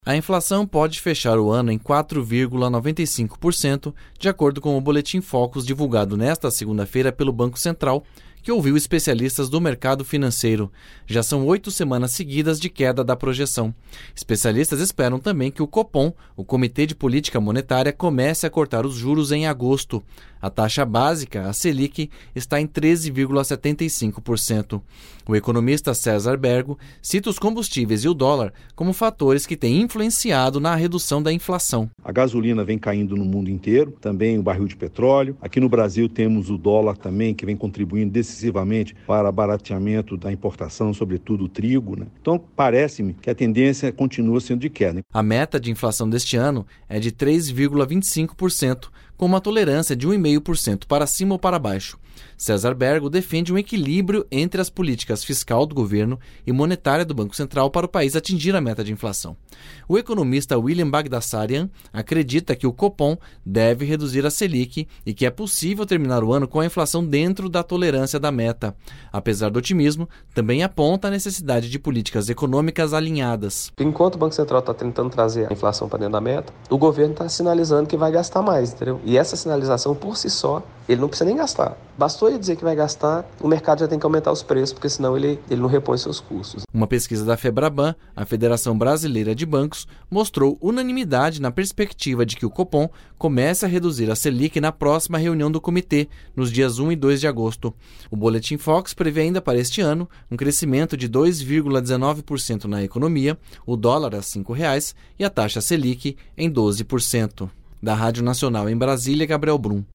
A inflação pode fechar o ano em 4,95%, de acordo com o Boletim Focus divulgado nesta segunda-feira pelo Banco Central, que ouviu especialistas do mercado financeiro. Já são 8 semanas seguidas de queda da projeção. Especialistas esperam também que o Copom, o Comitê de Política Monetária, comece a cortar os juros em agosto. A taxa básica, a Selic, está em 13,75%. O economista César Bergo cita os combustíveis e o dólar como fatores que têm influenciado na redução da inflação. A gasolina vem caindo no mundo inteiro, também o barril de petróleo. Aqui no Brasil temos o dólar também, que vem contribuindo decisivamente para o barateamento da importação, sobretudo o trigo, né? Então, parece-me que a tendência continua sendo de queda. A meta de inflação deste ano é de 3,25%, com uma tolerância de 1,5% para cima ou para baixo. César Bergo defende um equilíbrio entre as políticas fiscal do governo e monetária do Banco Central para o país atingir a meta de inflação. O economista William Bagdasarian acredita que o Copom deve reduzir a Selic e que é possível terminar o ano com a inflação dentro da tolerância da meta. Apesar do otimismo, também aponta a necessidade de políticas econômicas alinhadas. Enquanto o Banco Central está tentando trazer a inflação para dentro da meta, o governo está sinalizando que vai gastar mais, entendeu? E essa sinalização por si só, ele não precisa nem gastar. Bastou ele dizer que vai gastar, o mercado já tem que aumentar os preços, porque senão ele não repõe seus custos. Uma pesquisa da Febraban, a Federação Brasileira de Bancos, mostrou unanimidade na perspectiva de que o Copom comece a reduzir a Selic na próxima reunião do comitê, nos dias 1 e 2 de agosto. O Boletim Focus prevê ainda para este ano um crescimento de 2,19% na economia, o dólar a R$ 5,00 e a taxa Selic em 12%. Da Rádio Nacional em Brasília, Gabriel Brum.